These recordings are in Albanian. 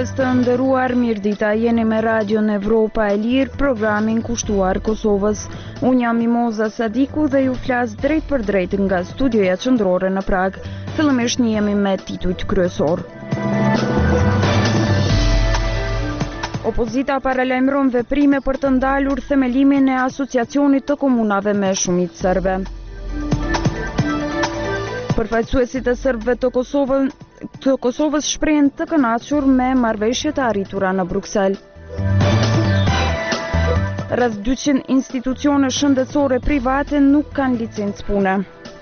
Dëgjues të nderuar, mirëdita, jeni me Radion Evropa e Lirë, programin kushtuar Kosovës. Unë jam Mimoza Sadiku dhe ju flas drejt për drejt nga studioja qendrore në Prag. Fillimisht njihemi me titujt kryesor. Opozita paralajmëron veprime për të ndalur themelimin e asociacionit të komunave me shumicë serbe. Përfaqësuesit e serbëve të Kosovës shprehen të kënaqur me marrëveshjet e arritura në Bruksel. Rreth 200 institucione shëndetësore private nuk kanë licencë pune.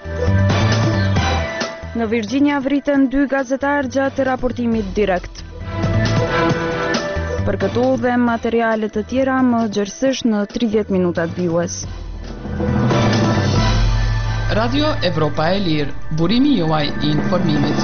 Në Virginia vriten 2 gazetarë gjatë raportimit direkt. Për këto dhe materiale të tjera më gjerësisht në 30 minutat vijues. Radio Evropa e Lirë, burimi juaj I informimit.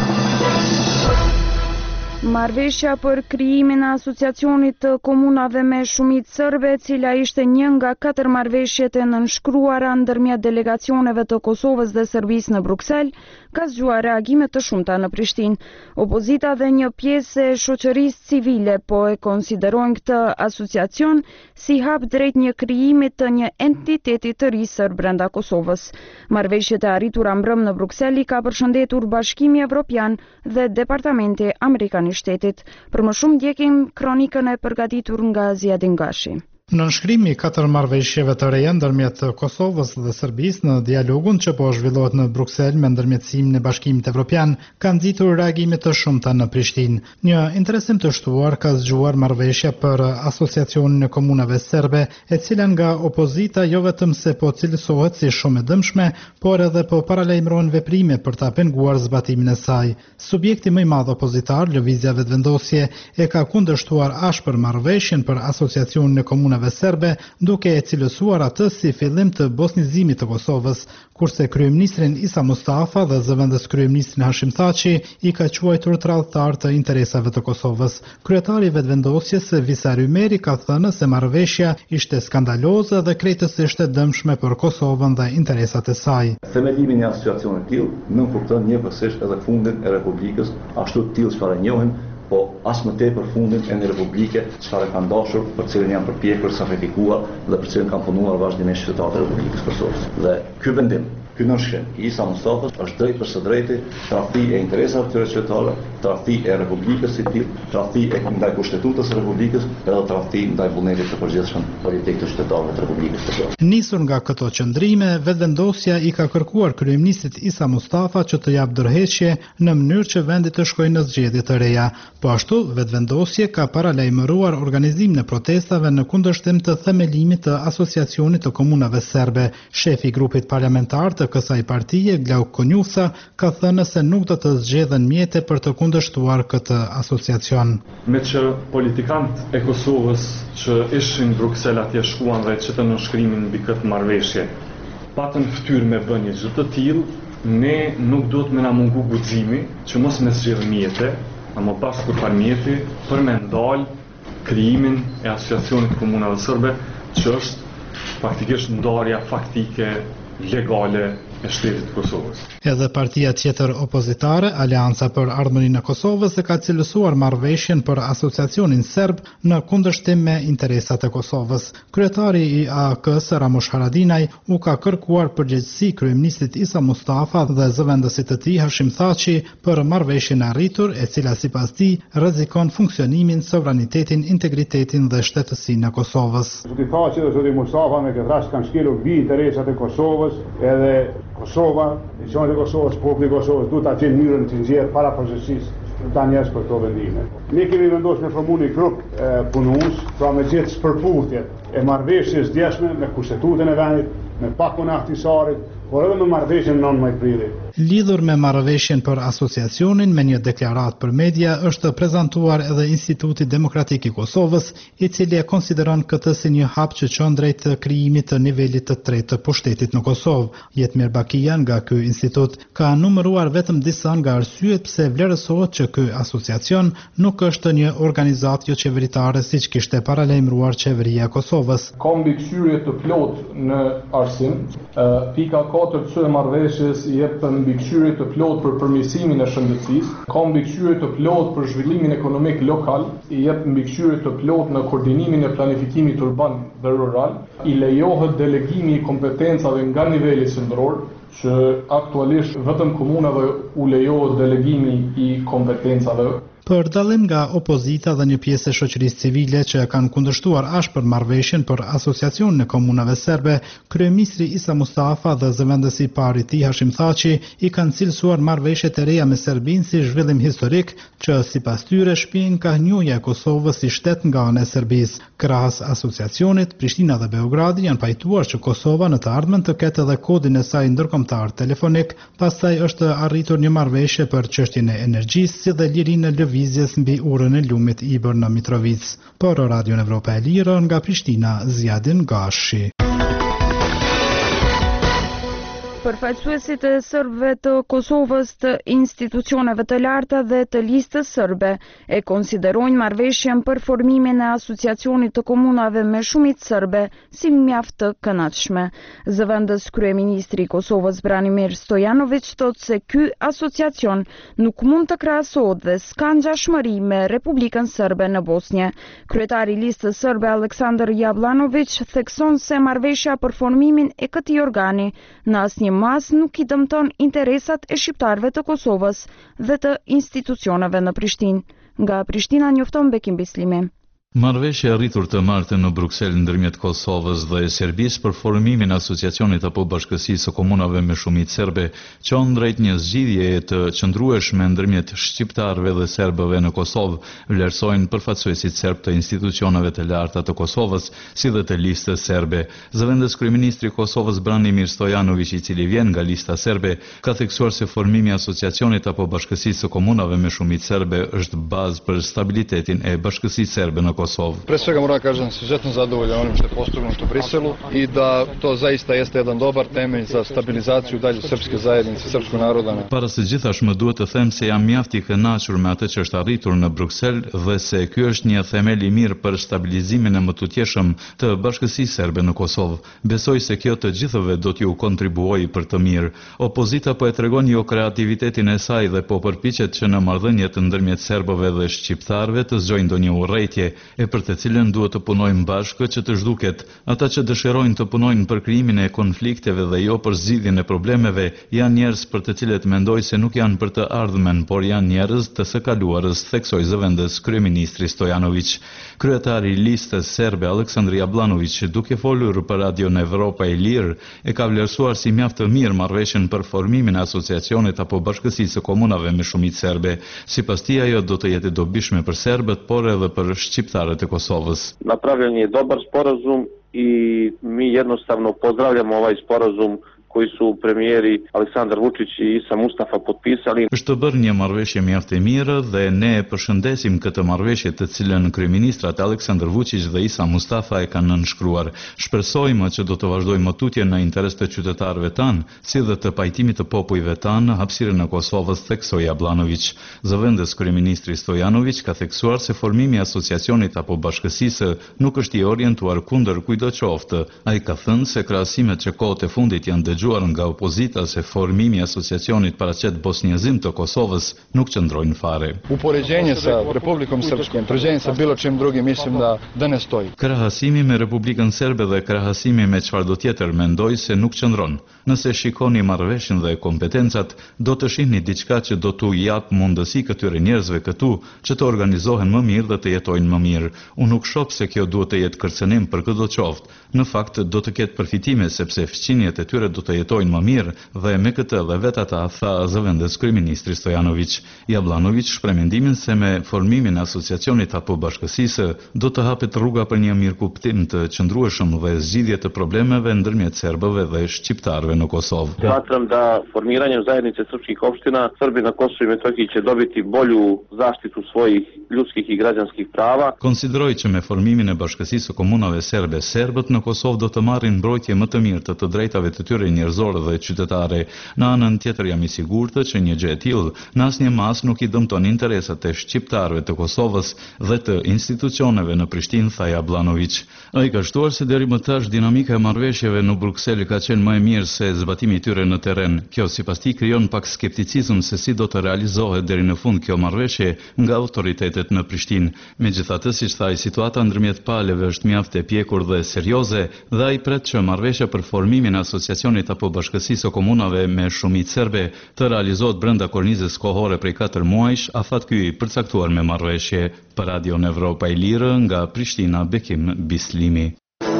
Marrëveshja për krijimin e asociacionit të komunave me shumicë serbe, e cila ishte një nga 4 marrëveshjet e nënshkruara ndërmjet delegacioneve të Kosovës dhe Serbisë në Bruksel, ka zgjuar reagime të shumta në Prishtinë. Opozita dhe një pjesë e shoqërisë civile po e konsiderojnë këtë asociacion si hap drejt një krijimi të një entiteti të ri serb brenda Kosovës. Marrëveshjet e arritura mbrëm në Bruksel I ka përshëndetur Bashkimi Evropian dhe Departamenti Amerikan I Shtetit. Për më shumë ndjekim kronikën e përgatitur nga Ziadin Gashi. Në nënshkrimi 4 marrëveshjeve të reja ndërmjet Kosovës dhe Serbisë në dialogun që po zhvillohet në Bruksel me ndërmjetësimin e Bashkimit Evropian, kanë nxitur reagime të shumta në Prishtinë. Një interesim të shtuar ka zgjuar marrëveshja për asociacionin e komunave serbe, e cila nga opozita jo vetëm se po cilësohet si shumë e dëmshme, por edhe po paralajmëron veprime për ta penguar zbatimin e saj. Subjekti më I madh opozitar, Lëvizja Vetëvendosje, e ka kundërshtuar ashpër marrëveshjen për asociacionin e komunave serbe, duke e cilësuar atë si fillim të bosnizimit të Kosovës, kurse kryeministrin Isa Mustafa dhe zëvendës kryeministrin Hashim Thaçi I ka quajtur tradhtar të interesave të Kosovës. Kryetari I Vetëvendosjes Visar Ymeri ka thënë se marrëveshja ishte skandaloze dhe krejtësisht e dëmshme për Kosovën dhe interesat e saj. Themelimi I asociacionit të tillë nuk kupton njëkohësisht edhe fundin e Republikës, ashtu të tillë çfarë njohim, po as më tepër fundin e një republike çfarë kanë dashur, për cilën janë përpjekur, sakrifikuar dhe për cilën kanë punuar vazhdimisht qytetarët e Republikës Kosovës. Dhe ky vendim, ky nënshkrim I Isa Mustafës është drejt për së drejti tradhti e interesave të këtyre qytetarëve, tradhti e Republikës së tillë, tradhti e ndaj kushtetutës së Republikës, edhe tradhti ndaj vullnetit të përgjithshëm politik të qytetarëve të Republikës Kosovës. Nisur nga këto qëndrime, Vetëvendosja I ka kërkuar kryeministit Isa Mustafa që të jap dorëheqje në mënyrë që vendi të shkojë në zgjedhje të reja. Po ashtu, Vetëvendosje ka paralajmëruar organizimin e protestave në kundërshtim të themelimit të asociacionit të komunave serbe. Shefi I grupit parlamentar të kësaj partie, Glauk Konjusa, ka thënë se nuk do të zgjedhen mjete për të kundërshtuar këtë asociacion. Me që politikanët e Kosovës që ishin në Bruksel atje shkuan dhe që të nënshkrimin mbi këtë marrëveshje, patën fytyrë me bën një gjë të tillë, ne nuk duhet me na mungu guximi që mos me zgjedh mjete, a më pas kur par mjeti, për me ndal krijimin e asociacionit komunave serbe, që është faktikisht ndarja faktike legale e shtetit Kosovës. Edhe partia tjetër opozitare, Aleanca për Ardhmërinë e Kosovës, e ka cilësuar marrëveshjen për asociacionin serb në kundërshtim me interesat e Kosovës. Kryetari I AK-s Ramush Haradinaj u ka kërkuar përgjegjësi kryeministit Isa Mustafa dhe zëvendësit të tij Hashim Thaçi për marrëveshjen e arritur, e cila sipas tij rrezikon funksionimin, sovranitetin, integritetin dhe shtetësinë e Kosovës. Zoti Thaçi dhe zoti Mustafa me këtë rast kanë shkelur mbi interesat e Kosovës, edhe Kosova, Institucionet e Kosovës, populli I Kosovës duhet ta gjejnë mënyrën të nxjerrë para procesisë ta njerëz për këto vendime. Ne kemi vendosur me formuar një grup punues, pra me gjithë shpërputhjet e marrëveshjes djeshme me kushtetutën e vendit, me pakun e ahtisarit, por edhe me marrëveshjen 9 prillit. Lidhur me marrëveshjen për asociacionin me një deklaratë për media është prezantuar edhe Instituti Demokratik I Kosovës, I cili e konsideron këtë si një hap që çon drejt krijimit të nivelit të tretë të pushtetit në Kosovë. Jetmir Bakia nga ky institut ka numëruar vetëm disa nga arsyet pse vlerësohet që ky asociacion nuk është një organizatë jo qeveritare siç kishte paralajmëruar qeveria e Kosovës. Ka mbikëqyrje të plot në arsim. Pika 4 të marrëveshjes I jep mbikëqyrje të plotë për përmirësimin e shëndetësisë, ka mbikëqyrje të plotë për zhvillimin ekonomik lokal, i jep mbikëqyrje të plotë në koordinimin e planifikimit urban dhe rural, i lejohet delegimi i kompetencave nga niveli qendror, që aktualisht vetëm komunave u lejohet delegimi i kompetencave. Për dallim nga opozita dhe një pjesë e shoqërisë civile që kanë kundërshtuar ashpër marrëveshjen për asociacionin e komunave serbe, kryeministri Isa Mustafa dhe zëvendësi i parë i tij Hashim Thaçi i kanë cilësuar marrëveshjet e reja me Serbinë si zhvillim historik që sipas tyre shpihen ka hynja e Kosovës si shtet nga ana e Serbisë. Krahas asociacionit, Prishtina dhe Beogradi janë pajtuar që Kosova në të ardhmen të ketë edhe kodin e saj ndërkombëtar telefonik, pastaj është arritur një marrëveshje për çështjen e energjisë si dhe lirinë e lëvizjes mbi urën e lumit Ibër në Mitrovic. Por Radio Evropa e Lirë nga Prishtina, Zjadin Gashi. Përfaqësuesit e serbëve të Kosovës të institucioneve të larta dhe të listës serbe e konsiderojnë marrëveshjen për formimin e asociacionit të komunave me shumicë serbe si mjaft të kënaqshme. Zëvendës kryeministri i Kosovës Branimir Stojanović thotë se ky asociacion nuk mund të krahasohet dhe s'ka ngjashmëri me Republikën Serbe në Bosnjë. Kryetari i listës serbe Aleksandar Jablanović thekson se marrëveshja për formimin e këtij organi në asnjë mas nuk i dëmton interesat e shqiptarëve të Kosovës dhe të institucioneve në Prishtinë. Nga Prishtina njofton Bekim Bislimi. Marrëveshja e rritur të martën në Bruksel ndërmjet Kosovës dhe Serbisë për formimin e asociacionit apo bashkësisë së komunave me shumicë serbe çon drejt një zgjidhjeje të qëndrueshme ndërmjet shqiptarëve dhe serbëve në Kosovë, vlerësojnë përfaqësuesit serb të institucioneve të larta të Kosovës, si dhe të listës serbe. Zëvendës kryeministri i Kosovës Branimir Stojanović, i cili vjen nga lista serbe, ka theksuar se formimi i asociacionit apo bashkësisë së komunave me shumicë serbe është bazë për stabilitetin e bashkësisë serbe në Kosovë. Pre svega moram kažem se izuzetno zadovoljan onim što je postignuto u Briselu i da to zaista jeste jedan dobar temelj za stabilizaciju dalje srpske zajednice, srpskog naroda. Para së gjithash më duhet të them se jam mjaft i kënaqur me atë që është arritur në Bruksel dhe se ky është një themel i mirë për stabilizimin e mëtutjeshëm të bashkësisë serbe në Kosovë. Besoj se kjo të gjithëve do t'ju kontribuojë për të mirë. Opozita po e tregon jo kreativitetin e saj dhe po përpiqet që në marrëdhëniet ndërmjet serbëve dhe shqiptarëve të zgjojnë ndonjë urrëtie e për të cilën duhet të punojmë bashkë që të zhduket. Ata që dëshirojnë të punojnë për krijimin e konflikteve dhe jo për zgjidhjen e problemeve, janë njerëz për të cilët mendoj se nuk janë për të ardhmen, por janë njerëz të së kaluarës, theksoi zëvendës kryeministri Stojanović. Kryetari i listës serbe Aleksandar Jablanović, duke folur për Radio Evropa e Lirë, e ka vlerësuar si mjaft të mirë marrëveshjen për formimin e asociacionit apo bashkësisë së komunave me shumicë serbe. Sipas tij ajo do të jetë dobishme për serbët, por edhe për shqiptarët e Kosovës. Napravljen je dobar sporazum i mi jednostavno pozdravljamo ovaj sporazum koji su premijeri Aleksandar Vučić i Isa Mustafa potpisali. Është të bërë një marrëveshje mjaft e mirë dhe ne e përshëndesim këtë marrëveshje të cilën kryeministrat Aleksandar Vučić dhe Isa Mustafa e kanë nënshkruar. Shpresojmë që do të vazhdojmë mëtutjen në interes të qytetarëve tanë, si dhe të pajtimit të popujve tanë në hapësirën e Kosovës, theksoi Jablanović. Zëvendës kryeministri Stojanović ka theksuar se formimi i asociacionit apo bashkësisë nuk është i orientuar kundër kujdocoftë. Ai ka thënë se krahasimet që kohët e fundit janë dëgjuar nga opozita se formimi i asociacionit paraqet bosnjazim të Kosovës nuk qëndrojnë fare. Upoređenje sa Republikom Srpskom, upoređenje sa bilo čim drugim mislim da ne stoji. Krahasimi me Republikën Serbe dhe krahasimi me çfarëdo tjetër mendoj se nuk qëndron. Nëse shikoni marrëveshjen dhe kompetencat, do të shihni diçka që do t'u jap mundësi këtyre njerëzve këtu që të organizohen më mirë dhe të jetojnë më mirë. Unë nuk shoh se kjo duhet të jetë kërcënim për çdo qoftë. Në fakt do të ketë përfitime sepse fqinjet e tyre do të jetojnë më mirë dhe me këtë dhe vetë ata, tha zëvendës kryeministri Stojanović. Jablanović shpreh mendimin se me formimin e asociacionit apo bashkësisë do të hapet rruga për një mirëkuptim të qëndrueshëm dhe zgjidhje të problemeve ndërmjet serbëve dhe shqiptarëve në Kosovë. Smatram da formiranjem zajednice srpskih opština Srbi na Kosovu i Metohiji će dobiti bolju zaštitu svojih ljudskih i građanskih prava. Konsideroj që me formimin e bashkësisë së komunave serbe, serbët në Kosovë do të marrin mbrojtje më të mirë të drejtave të tyre njerëzore dhe qytetare. Në anën tjetër jam i sigurt që një gjë e tillë në asnjë mas nuk i dëmton interesat e shqiptarëve të Kosovës dhe të institucioneve në Prishtinë, tha Jablanović. Ai ka shtuar se deri më tash dinamika e marrëveshjeve në Bruksel ka qenë më e mirë se zbatimi i tyre në terren. Kjo sipas tij krijon pak skepticizëm se si do të realizohet deri në fund kjo marrëveshje nga autoritetet në Prishtinë. Megjithatë, siç tha, situata ndërmjet palëve është mjaft e pjekur dhe serioze dhe ai pret që marrëveshja për formimin e asociacionit apo bashkësisë së komunave me shumicë serbe të realizohet brenda kornizës kohore prej 4 muajsh, afat ky i përcaktuar me marrëveshje. Për Radion Evropa e Lirë nga Prishtina, Bekim Bislimi.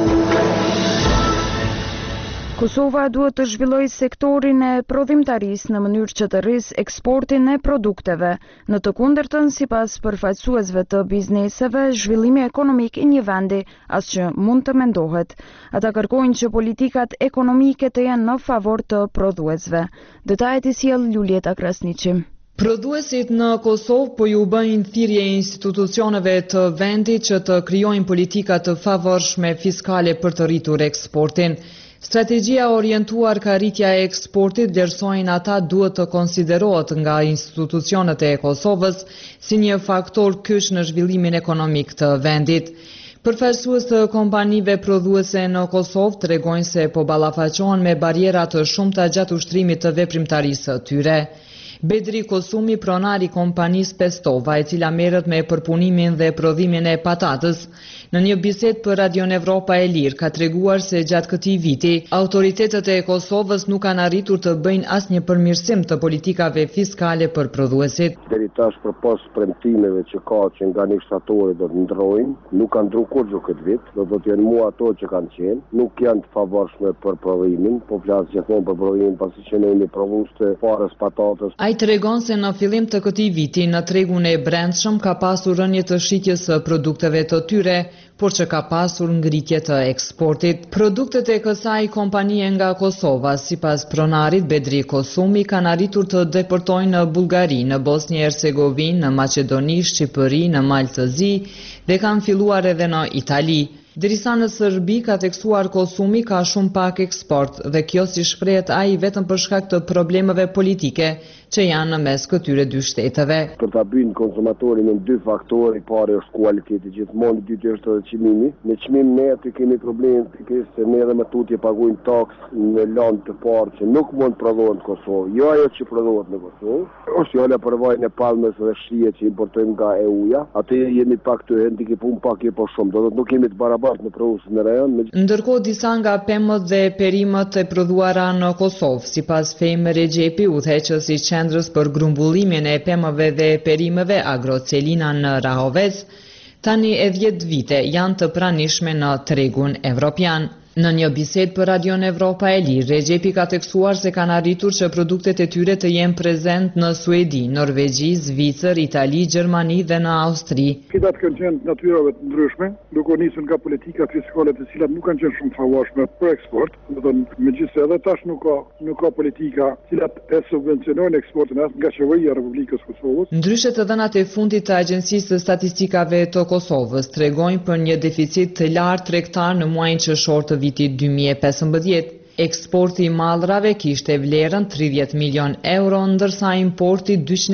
Kosova duhet të zhvillojë sektorin e prodhimtarisë në mënyrë që të rrisë eksportin e produkteve. Në të kundërtën, sipas përfaqësuesve të bizneseve, zhvillimi ekonomik i një vendi asgjë mund të mendohet. Ata kërkojnë që politikat ekonomike të jenë në favor të prodhuesve. Detajet i sjell Julieta Krasniqi. Prodhuesit në Kosovë po ju bëjnë thirrje institucioneve të vendit që të krijojnë politika të favorshme fiskale për të rritur eksportin. Strategjia orientuar ka rritja e eksportit, vlerësojnë ata, duhet të konsiderohet nga institucionet e Kosovës si një faktor kyç në zhvillimin ekonomik të vendit. Përfaqësues të kompanive prodhuese në Kosovë tregojnë se po ballafaqohen me barjera të shumta gjatë ushtrimit të veprimtarisë së tyre. Bedri Kosumi, pronari kompanisë Pestova, e cila merret me përpunimin dhe prodhimin e patatës, në një bisedë për Radion Evropa e Lirë ka treguar se gjatë këtij viti autoritetet e Kosovës nuk kanë arritur të bëjnë asnjë përmirësim të politikave fiskale për prodhuesit. Deri tash përpas premtimeve që ka që nga administratorët do të ndrojnë, nuk kanë ndruar kurrë këtë vit, do të jenë mua ato që kanë qenë, nuk janë të favorshme për prodhimin, po flas gjithmonë për prodhimin pasi që ne jemi prodhues të farës patatës. Ai tregon se në fillim të këtij viti në tregun e brendshëm ka pasur rënje të shitjes së produkteve të tyre, por që ka pasur ngritje të eksportit. Produktet e kësaj kompanie nga Kosova, sipas pronarit Bedri Kosumi, kanë arritur të deportojnë në Bullgari, në Bosnjë e Hercegovinë, në Maqedoni, Shqipëri, në Maltëzi dhe kanë filluar edhe në Itali. Derisa në Serbi ka tekstuar Kosumi ka shumë pak eksport dhe kjo, si shprehet ai, vetëm për shkak të problemeve politike që janë në mes këtyre dy shteteve. Për ta bën konsumatorin në dy faktorë, i pari është kualiteti, gjithmonë i dytë është edhe çmimi. Në çmim ne aty kemi problem pikërisht se ne edhe më tutje paguajmë taksë në landë të parë që nuk mund të prodhohen në Kosovë. Jo ajo që prodhohet në Kosovë. Është fjala për vajin e palmës dhe shije që importojmë nga EU-ja. Atë jemi pak të hendikepum pak e po shumë. Do të nuk jemi të barabartë në prodhuesin në rajon. Ndërkohë disa nga pemët dhe perimet e prodhuara në Kosovë, sipas Fejmë Regjepi, udhëheqës i qendrës për grumbullimin e pemëve dhe perimeve Agrocelina në Rahovec, tani e 10 vite janë të pranishme në tregun evropian. Në një bisedë për Radion Evropa e Lirë, Regjepi ka tekstuar se kanë arritur që produktet e tyre të jenë prezent në Suedi, Norvegji, Zvicër, Itali, Gjermani dhe në Austri. Fitat kanë qenë natyrave të ndryshme, duke nisur nga politika fiskale të cilat nuk kanë qenë shumë favorshme për eksport. Do të thonë, megjithëse edhe tash nuk ka politika të cilat e subvencionojnë eksportin as nga qeveria e Republikës së Kosovës. Ndryshe të dhënat e fundit të Agjencisë së Statistikave të Kosovës tregojnë për një deficit të lartë tregtar në muajin qershor të vitit 2015. Eksporti i mallrave kishte vlerën 30 milion euro, ndërsa importi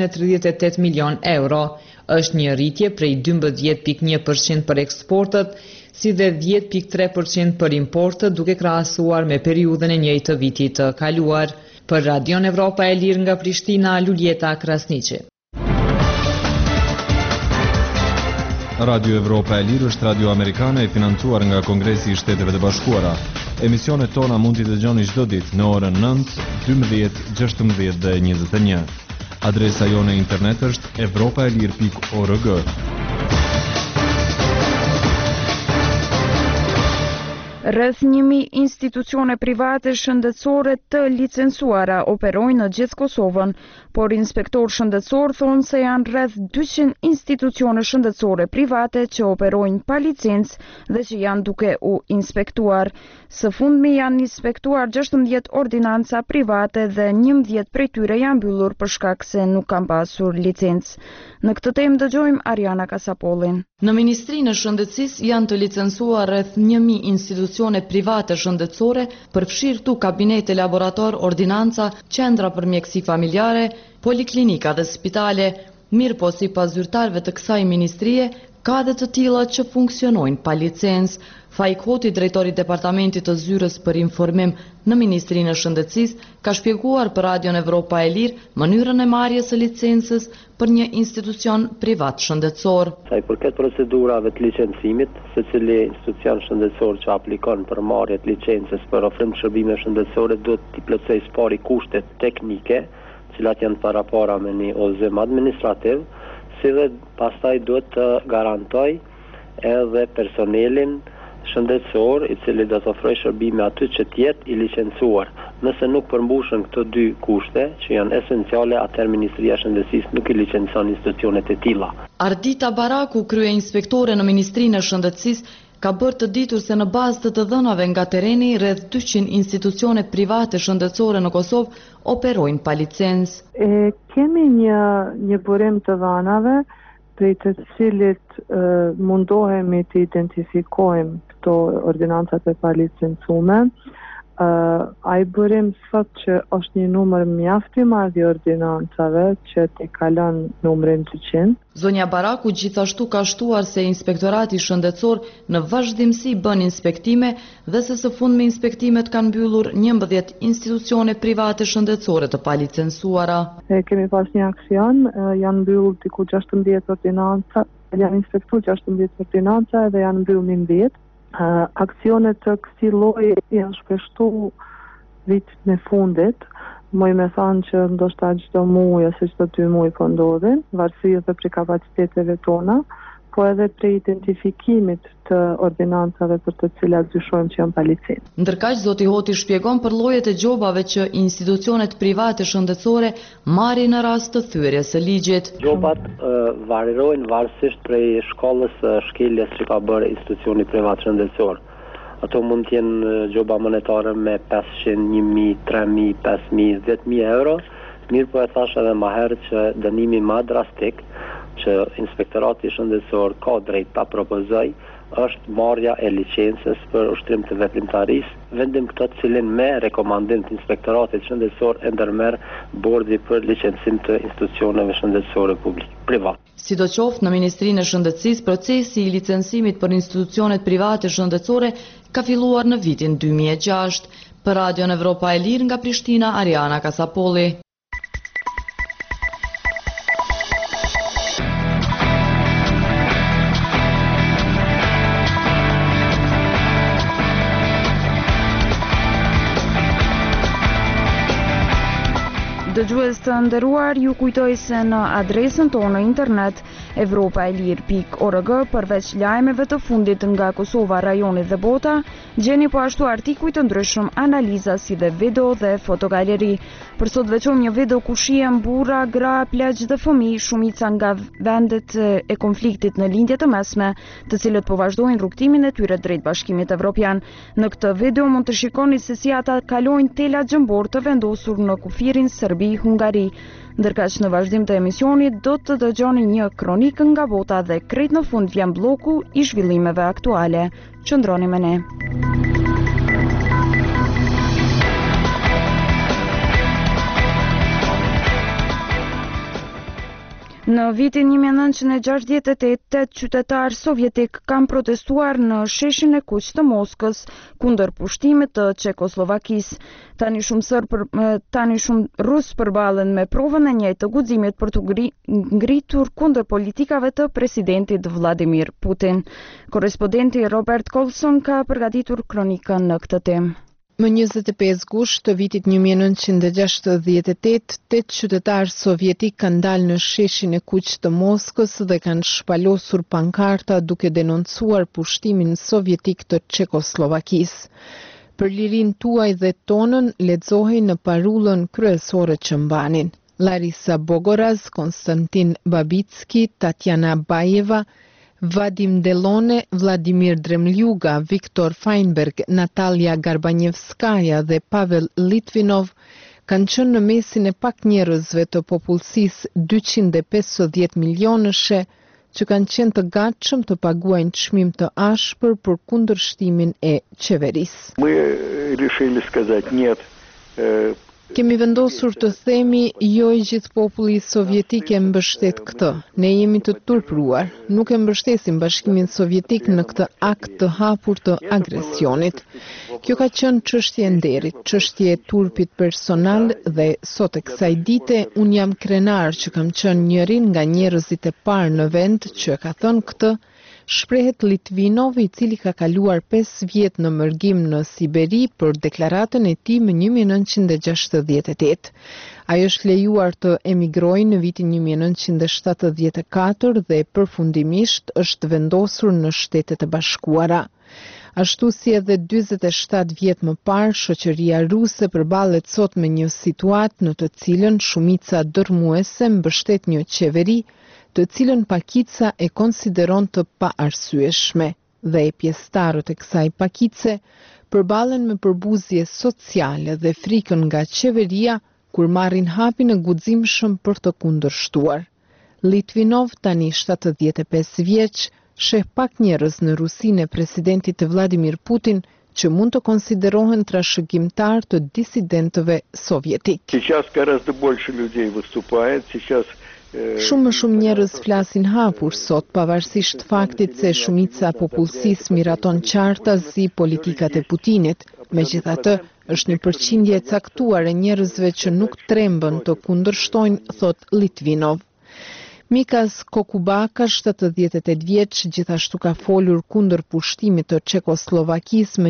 238 milion euro. Është një rritje prej 12.1% për eksportet, si dhe 10.3% për importet, duke krahasuar me periudhën e njëjtë të vitit të kaluar. Për Radion Evropa e Lirë nga Prishtina, Julieta Krasniqi. Radio Evropa e Lirë është radio amerikane e financuar nga Kongresi i Shteteve të Bashkuara. Emisionet tona mund t'i dëgjoni çdo ditë në orën 9, 12, 16 dhe 21. Adresa jone internet është evropaelir.org. Rreth 1000 institucione private shëndetësore të licencuara operojnë në gjithë Kosovën, por inspektor shëndetësor thonë se janë rreth 200 institucione shëndetësore private që operojnë pa licencë dhe që janë duke u inspektuar. Së fundmi janë inspektuar 16 ordinanca private dhe 11 prej tyre janë mbyllur për shkak se nuk kanë pasur licencë. Në këtë temë dëgjojmë Ariana Kasapollin. Në Ministrinë e Shëndetësisë janë të licencuar rreth 1000 institucione institucione private shëndetësore, përfshirë këtu kabinete, laborator, ordinanca, qendra për mjekësi familjare, poliklinika dhe spitale. Mirë po sipas zyrtarëve të kësaj ministrie, ka dhe të tilla që funksionojnë pa licencë. Faik Hoti, drejtori i Departamentit të Zyrës për informim në Ministrinë e Shëndetësisë, ka shpjeguar për Radion Evropa e Lirë mënyrën e marrjes së licencës për një institucion privat shëndetësor. Sa i përket procedurave të licencimit, secili institucion shëndetësor që aplikon për marrje të licencës për ofrim të shërbime shëndetësore duhet të plotësojë pari kushtet teknike, të cilat janë para me një udhëzim administrativ, si dhe pastaj duhet të garantoj edhe personelin shëndetësor i cili do të ofrojë shërbime aty që të jetë i licencuar. Nëse nuk përmbushen këto dy kushte që janë esenciale, atëherë Ministria e Shëndetësisë nuk i licencon institucionet e tilla. Ardita Baraku, krye inspektore në Ministrinë e Shëndetësisë, ka bërë të ditur se në bazë të dhënave nga tereni rreth 200 institucione private shëndetësore në Kosovë operojnë pa licencë. Kemi një burim të dhënave prej të cilit mundohemi të identifikojmë këto ordinancat e palicencume. Ai burim sot që është një numër mjaft i madh i ordinancave që t'i kalon numrin 200. Zonja Baraku gjithashtu ka shtuar se Inspektorati Shëndetësor në vazhdimsi bën inspektime dhe se së fundmi inspektimet kanë mbyllur 11 institucione private shëndetësore të palicencuara. Kemi pas një aksion, janë mbyllur diku 16 ordinanca, janë inspektuar 16 ordinanca dhe janë mbyllur 11. Aksionet të kësaj lloji janë shpeshtu vitin e fundit. Moj me thanë që ndoshta çdo muaj ose çdo 2 muaj po ndodhin, varësisht edhe prej kapaciteteve tona, po edhe prej identifikimit të ordinancave për të cilat dyshojmë që janë pa licencë. Ndërkaq zoti Hoti shpjegon për llojet e gjobave që institucionet private shëndetësore marrin në rast të thyerjes së ligjit. Gjobat varierojnë varësisht prej shkollës së shkeljes që ka bërë institucioni privat shëndetësor. Ato mund të jenë gjoba monetare me 500, 1000, 3000, 5000, 10000 euro. Mirë po e thash edhe më herët që dënimi më drastik që Inspektorati Shëndetësor ka drejt ta propozoj është marrja e licencës për ushtrim të veprimtarisë, vendim këtë të cilin me rekomandim të Inspektoratit Shëndetësor e ndërmerr bordi për licencim të institucioneve shëndetësore privat. Sidoqoftë në Ministrinë e Shëndetësisë, procesi i licencimit për institucionet private shëndetësore ka filluar në vitin 2006. Për Radion Evropa e Lirë nga Prishtina, Ariana Kasapolli. Dëgjues të nderuar, ju kujtoj se në adresën tonë internet evropaelir.org përveç lajmeve të fundit nga Kosova, rajoni dhe bota, gjeni po ashtu artikuj të ndryshëm, analiza si dhe video dhe fotogaleri. Për sot veçojmë një video ku shihen burra, gra, pleq dhe fëmijë, shumica nga vendet e konfliktit në lindje të mesme, të cilët po vazhdojnë rrugtimin e tyre drejt Bashkimit Evropian. Në këtë video mund të shikoni se si ata kalojnë tela gjëmbor të vendosur në kufirin Serbi-Hungari. Ndërkaq në vazhdim të emisionit do të dëgjoni një kronikë nga bota dhe krejt në fund vjen bloku i zhvillimeve aktuale. Qëndroni me ne. Në vitin 1968, 8 qytetarë sovjetik kanë protestuar në sheshin e kuq të Moskës kundër pushtimit të Çekoslovakisë. Tani shumë rus përballen me provën e njëjtë të guximit për të ngritur kundër politikave të presidentit Vladimir Putin. Korrespondenti Robert Colson ka përgatitur kronikën në këtë temë. Më 25 gusht të vitit 1968, 8 qytetarë sovjetik kanë dalë në sheshin e kuq të Moskës dhe kanë shpalosur pankarta duke denoncuar pushtimin sovjetik të Çekoslovakisë. Për lirinë tuaj dhe tonën lexohej në parullën kryesore që mbanin. Larisa Bogoraz, Konstantin Babicki, Tatjana Bajeva, Vadim Delone, Vladimir Dremljuga, Viktor Feinberg, Natalia Garbanjevskaja dhe Pavel Litvinov kanë qenë në mesin e pak njerëzve të popullsisë 250 milionëshe që kanë qenë të gatshëm të paguajnë çmim të ashpër për kundërshtimin e qeverisë. Мы решили сказать нет. Kemi vendosur të themi jo i gjithë populli sovjetik e mbështet këtë. Ne jemi të turpruar. Nuk e mbështesim Bashkimin Sovjetik në këtë akt të hapur të agresionit. Kjo ka qenë çështje e nderit, çështje e turpit personal dhe sot e kësaj dite un jam krenar që kam qenë njërin nga njerëzit e parë në vend që ka thënë këtë. Shprehet Litvinov, i cili ka kaluar 5 vjet në mërgim në Siberi për deklaratën e tij më 1968. Ai është lejuar të emigrojë në vitin 1974 dhe përfundimisht është vendosur në Shtetet e Bashkuara. Ashtu si edhe 47 vjet më parë, shoqëria ruse përballet sot me një situatë në të cilën shumica dërmuese mbështet një qeveri të cilën pakica e konsideron të paarsyeshme dhe pjesëtarët e kësaj pakice përballen me përbuzje sociale dhe frikën nga qeveria kur marrin hapin e guximshëm për të kundërshtuar. Litvinov, tani 75 vjeç, sheh pak njerëz në Rusinë e presidentit Vladimir Putin që mund të konsiderohen trashëgimtar të disidentëve sovjetik. Сейчас гораздо больше людей выступает, сейчас Shumë më shumë njerëz flasin hapur sot, pavarësisht faktit se shumica e popullsisë miraton qarta si politikat e Putinit. Megjithatë, është një përqindje e caktuar e njerëzve që nuk trembën të kundërshtojnë, thot Litvinov. Mikas Kokubaka, 78 vjeç, gjithashtu ka folur kundër pushtimit të Çekoslovakisë më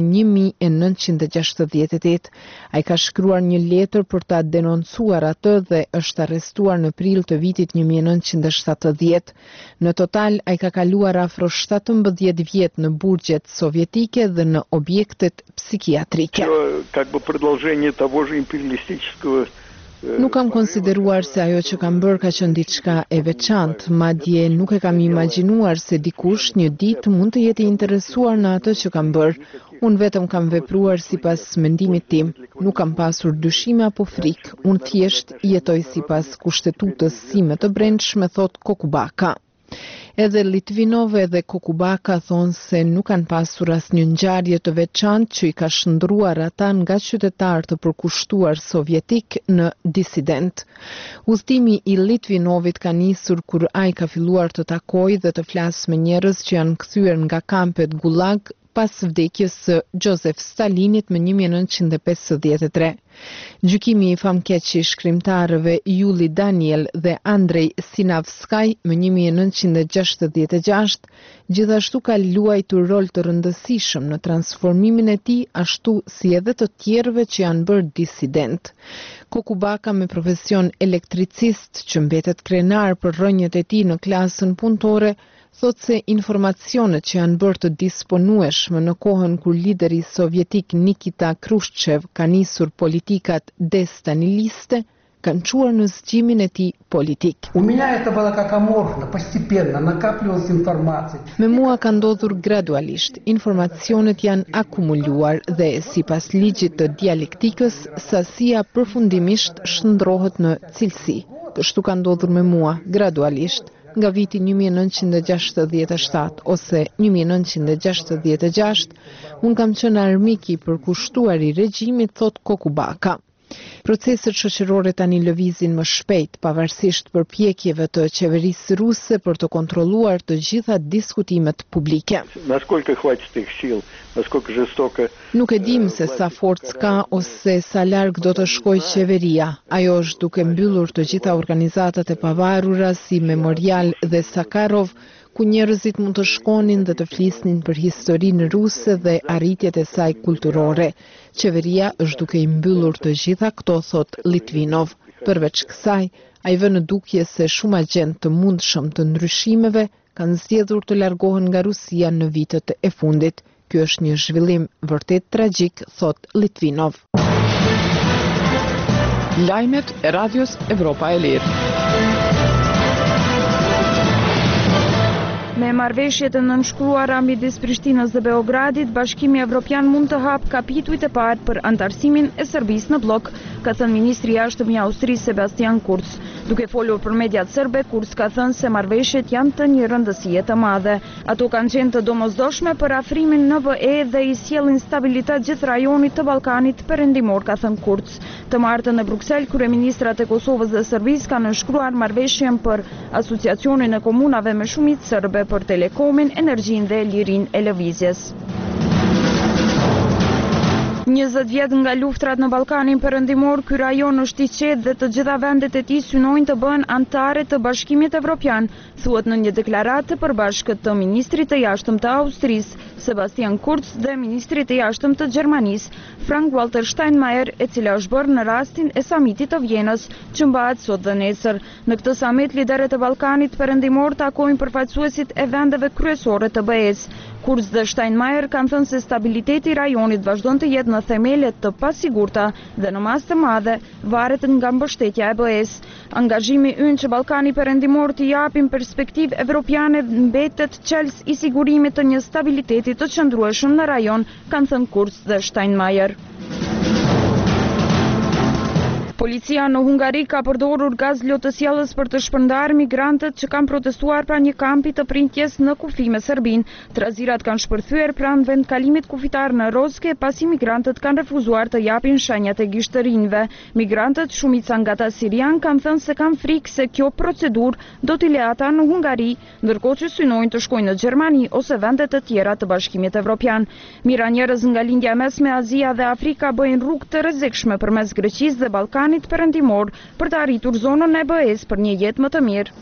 1968. Ai ka shkruar një letër për ta denoncuar atë dhe është arrestuar në prill të vitit 1970. Në total, ai ka kaluar afro 17 vjet në burgjet sovjetike dhe në objektet psikiatrike. Как бы продолжение того же империалистического. Nuk kam konsideruar se ajo që kam bërë ka qenë diçka e veçantë, madje nuk e kam imagjinuar se dikush një ditë mund të jetë i interesuar në atë që kam bërë. Unë vetëm kam vepruar sipas mendimit tim, nuk kam pasur dyshime apo frikë, unë thjesht jetoj sipas kushtetutës sime të brendshme, thot Kokubaka. Edhe Litvinov edhe Kokubaka thonë se nuk kanë pasur asnjë ngjarje të veçantë që i ka shndruar ata nga qytetar të përkushtuar sovjetik në disident. Udhëtimi i Litvinovit ka nisur kur ai ka filluar të takojë dhe të flasë me njerëz që janë kthyer nga kampet Gulag pas vdekjes së Josef Stalinit më 1953. Gjykimi i famkeq i shkrimtarëve Yuli Daniel dhe Andrei Sinavskaj më 1966 gjithashtu ka luajtur rol të rëndësishëm në transformimin e tij, ashtu si edhe të tjerëve që janë bërë disident. Kokubaka, me profesion elektricist që mbetet krenar për rrënjët e tij në klasën punëtore, thot se informacionet që janë bërë të disponueshme në kohën kur lideri sovjetik Nikita Khrushchev ka nisur politikat destaniliste, kanë quar në zgjimin e tij politik. Me mua ka ndodhur gradualisht, informacionet janë akumuluar dhe sipas ligjit të dialektikës, sasia përfundimisht shndrohet në cilësi. Kështu ka ndodhur me mua, gradualisht. Nga viti 1967 ose 1966, unë kam qenë armik i përkushtuar i regjimit, thot Kokubaka. Proceset shoqërore tani lëvizin më shpejt, pavarësisht përpjekjeve të qeverisë ruse për të kontrolluar të gjitha diskutimet publike. Nuk e dim se sa forcë ka ose sa larg do të shkojë qeveria. Ajo është duke mbyllur të gjitha organizatat e pavarura si Memorial dhe Sakharov, ku njerëzit mund të shkonin dhe të flisnin për historinë ruse dhe arritjet e saj kulturore. Qeveria është duke i mbyllur të gjitha këto, thot Litvinov. Përveç kësaj, ai vë në dukje se shumë agent të mundshëm të ndryshimeve kanë zgjedhur të largohen nga Rusia në vitet e fundit. Ky është një zhvillim vërtet tragjik, thot Litvinov. Lajmet e Radios Evropa e Lirë. Me marrëveshjet e nënshkruara midis Prishtinës dhe Beogradit, Bashkimi Evropian mund të hap kapitujt e parë për antarësimin e Serbisë në blok, ka thënë ministri i jashtëm i Austrisë Sebastian Kurz. Duke folur për mediat serbe, Kurz ka thënë se marrëveshjet janë të një rëndësie të madhe. Ato kanë qenë të domosdoshme për afrimin në BE dhe i sjellin stabilitet gjithë rajonit të Ballkanit perëndimor, ka thënë Kurz. Të martën në Bruksel, kryeministrat e Kosovës dhe Serbisë kanë nënshkruar marrëveshjen për asociacionin e komunave me shumicë serbe për telekomin, energjinë dhe lirinë e lëvizjes. 20 vjet nga luftrat në Ballkanin perëndimor, ky rajon është i qetë dhe të gjitha vendet e tij synojnë të bëhen anëtare të Bashkimit Evropian, thuhet në një deklaratë të përbashkët të ministrit të jashtëm të Austrisë, Sebastian Kurz, dhe ministrit të jashtëm të Gjermanisë, Frank-Walter Steinmeier, e cila është bërë në rastin e samitit të Vjenës, që mbahet sot dhe nesër. Në këtë samit, liderët e Ballkanit perëndimor takojnë përfaqësuesit e vendeve kryesore të BE-s. Kurz dhe Steinmeier kanë thënë se stabiliteti i rajonit vazhdon të jetë në themele të pasigurta dhe në masë të madhe varet nga mbështetja e BE-s. Angazhimi ynë që Ballkani perëndimor të japin perspektivë evropiane mbetet çelës i sigurimit të një stabiliteti të qëndrueshëm në rajon, kanë thënë Kurz dhe Steinmeier. Policia në Hungari ka përdorur gaz lotësjellës për të shpërndarë migrantët që kanë protestuar pranë një kampi të printjes në kufi me Serbinë. Trazirat kanë shpërthyer pranë vendkalimit kufitar në Rozke pasi migrantët kanë refuzuar të japin shenjat e gishtërinjve. Migrantët, shumica nga ata sirian, kanë thënë se kanë frikë se kjo procedurë do t'i lejë ata në Hungari, ndërkohë që synojnë të shkojnë në Gjermani ose vende të tjera të Bashkimit Evropian. Mira njerëz nga lindja mesme, Azia dhe Afrika bëjnë rrugë të rrezikshme përmes Greqisë dhe Ballkanit perëndimor për të arritur zonën e BE-s për një jetë më të mirë.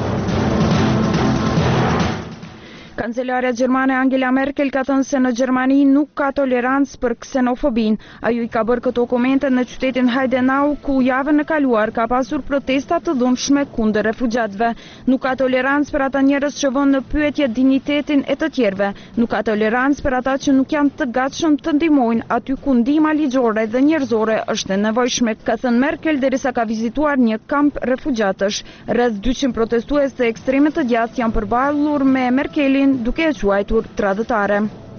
Kancelarja gjermane Angela Merkel ka thënë se në Gjermani nuk ka tolerancë për ksenofobin. Ajo i ka bërë këto komente në qytetin Heidenau, ku javën e kaluar ka pasur protesta të dhunshme kundër refugjatëve. Nuk ka tolerancë për ata njerëz që vënë në pyetje dinjitetin e të tjerëve. Nuk ka tolerancë për ata që nuk janë të gatshëm të ndihmojnë aty ku ndihma ligjore dhe njerëzore është e nevojshme, ka thënë Merkel derisa ka vizituar një kamp refugjatësh. Rreth 200 protestues të ekstremit të djathtë janë përballur me Merkelin duke e quajtur tradhëtare.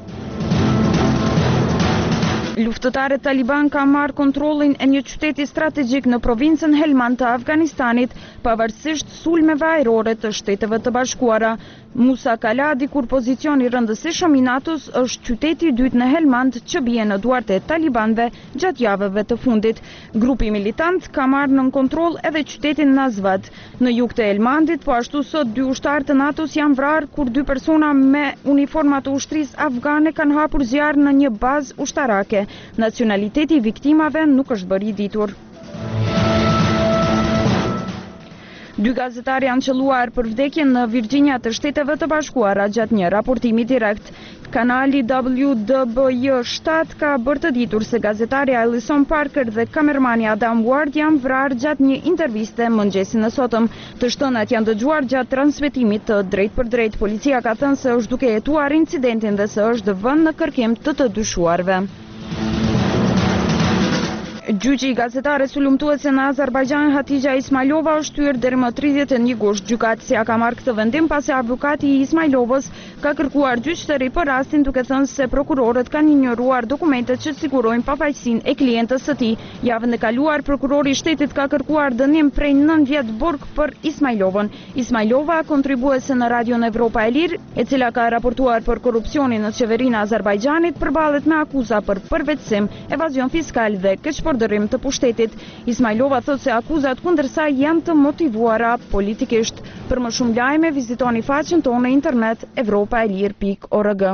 Luftëtarët taliban kanë marrë kontrollin e një qyteti strategjik në provincën Helmand të Afganistanit, pavarësisht sulmeve ajrore të Shteteve të Bashkuara. Musa Kaladi, kur pozicioni rëndësishëm i NATO-s, është qyteti i dytë në Helmand që bie në duart e talibanëve gjatë javëve të fundit. Grupi militant ka marrë nën kontroll edhe qytetin Nazvad. Në jug të Helmandit, po ashtu sot 2 ushtarë të NATO-s janë vrarë kur 2 persona me uniforma të ushtrisë afgane kanë hapur zjarr në një bazë ushtarake. Nacionaliteti i viktimave nuk është bërë i ditur. 2 gazetarë janë qelluar për vdekjen në Virginia të Shteteve të Bashkuara gjatë një raportimi direkt. Kanali WDBJ7 ka bërë të ditur se gazetari Alison Parker dhe kamermani Adam Ward janë vrarë gjatë një interviste mëngjesin e sotëm. Të shtënat janë dëgjuar gjatë transmetimit të drejt për drejt. Policia ka thënë se është duke hetuar incidentin dhe se është vënë në kërkim të dyshuarve. Gjyqi i gazetares sulumtuese në Azerbajxhan Hatija Ismailova është hyrë deri më 31 gusht. Gjykatësia ka marrë këtë vendim pasi avukati i Ismailovës ka kërkuar gjyqtëri për rastin, duke thënë se prokurorët kanë injoruar dokumentet që sigurojnë pafajësinë e klientës së tij. Javën e kaluar prokurori i shtetit ka kërkuar dënim prej 9 vjet burg për Ismailovën. Ismailova, kontribuese në Radion Evropa e Lirë, e cila ka raportuar për korrupsionin në qeverinë e Azerbajxhanit, përballet me akuza për përvetësim, evazion fiskal dhe keqpërdërim të pushtetit. Ismailova thot se akuzat kundër saj janë të motivuara politikisht. Për më shumë lajme, vizitoni faqen tonë në internet evropaelir.org.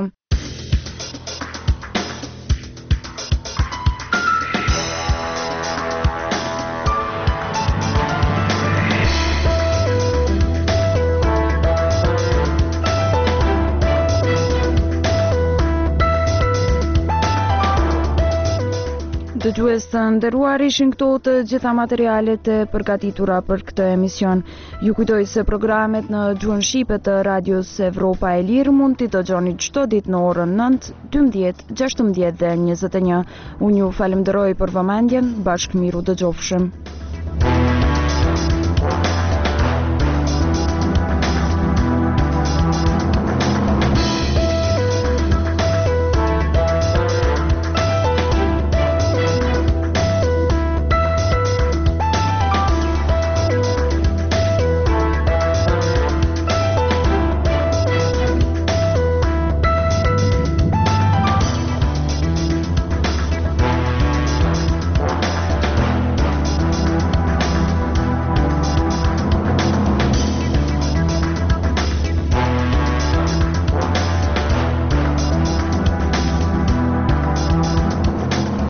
Dëgjues të nderuar, ishin këto të gjitha materialet e përgatitura për këtë emision. Ju kujtoj se programet në gjuhën shqipe të Radios Evropa e Lirë mund t'i dëgjoni çdo ditë në orën 9, 12, 16 dhe 21. Unë ju falenderoj për vëmendjen, bashkë miru dëgjofshëm.